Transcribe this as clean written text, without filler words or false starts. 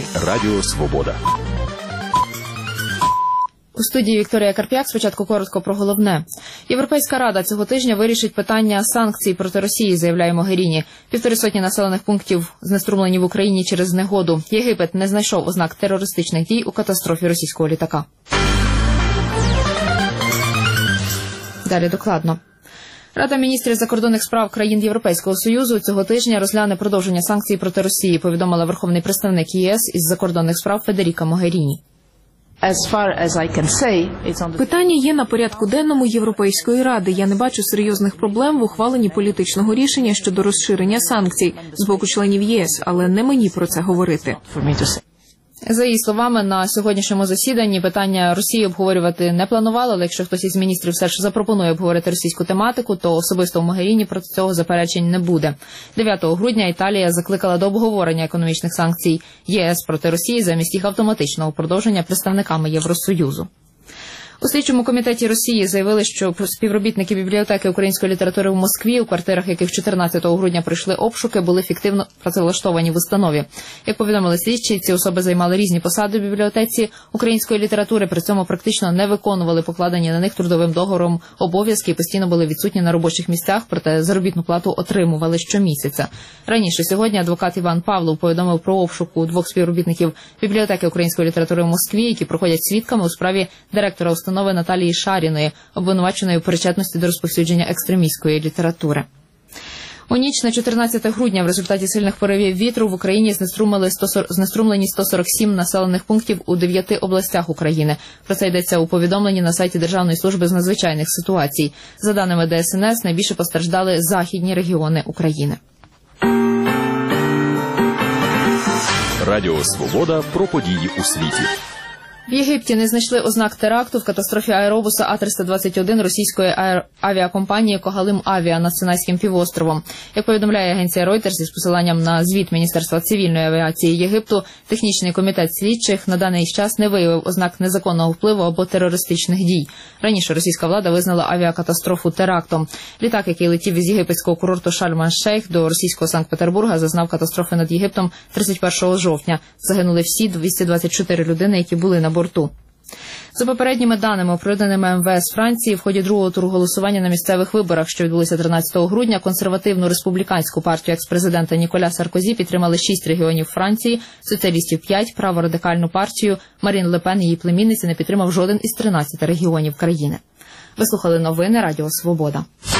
Радіо Свобода. У студії Вікторія Карп'як. Спочатку коротко про головне. Європейська рада цього тижня вирішить питання санкцій проти Росії, заявляє Могеріні. 150 населених пунктів знеструмлені в Україні через негоду. Єгипет не знайшов ознак терористичних дій у катастрофі російського літака. Далі докладно. Рада міністрів закордонних справ країн Європейського Союзу цього тижня розгляне продовження санкцій проти Росії, повідомила верховний представник ЄС із закордонних справ Федеріка Могеріні. Питання є на порядку денному Європейської ради. Я не бачу серйозних проблем в ухваленні політичного рішення щодо розширення санкцій з боку членів ЄС, але не мені про це говорити. За її словами, на сьогоднішньому засіданні питання Росії обговорювати не планували, але якщо хтось із міністрів все ж запропонує обговорити російську тематику, то особисто в Могеріні проти цього заперечень не буде. 9 грудня Італія закликала до обговорення економічних санкцій ЄС проти Росії замість їх автоматичного продовження представниками Євросоюзу. У слідчому комітеті Росії заявили, що співробітники бібліотеки української літератури в Москві, у квартирах яких 14 грудня прийшли обшуки, були фіктивно працевлаштовані в установі. Як повідомили слідчі, ці особи займали різні посади в бібліотеці української літератури, при цьому практично не виконували покладені на них трудовим договором обов'язки і постійно були відсутні на робочих місцях, проте заробітну плату отримували щомісяця. Раніше сьогодні адвокат Іван Павлов повідомив про обшук у 2 співробітників бібліотеки української літератури в Москві, які проходять свідками у справі директора установи Наталії Шаріної, обвинуваченої у причетності до розповсюдження екстремістської літератури. У ніч на 14 грудня в результаті сильних поривів вітру в Україні знеструмлені 147 населених пунктів у 9 областях України. Про це йдеться у повідомленні на сайті Державної служби з надзвичайних ситуацій. За даними ДСНС, найбільше постраждали західні регіони України. Радіо Свобода про події у світі. В Єгипті не знайшли ознак теракту в катастрофі аеробуса А-321 російської авіакомпанії «Когалим Авіа» над Синайським півостровом. Як повідомляє агенція Reuters із посиланням на звіт Міністерства цивільної авіації Єгипту, технічний комітет слідчих на даний час не виявив ознак незаконного впливу або терористичних дій. Раніше російська влада визнала авіакатастрофу терактом. Літак, який летів із єгипетського курорту Шарм-ель-Шейх до російського Санкт-Петербурга, зазнав катастрофи над Єгиптом 31 жовтня. Загинули всі 224 людини, які були на борту. За попередніми даними, оприлюдненими МВС Франції, в ході другого туру голосування на місцевих виборах, що відбулися 13 грудня, консервативну республіканську партію екс-президента Ніколя Саркозі підтримали 6 регіонів Франції, соціалістів 5, праворадикальну партію Марін Ле Пен і її племінниці не підтримав жоден із 13 регіонів країни. Ви слухали новини Радіо Свобода.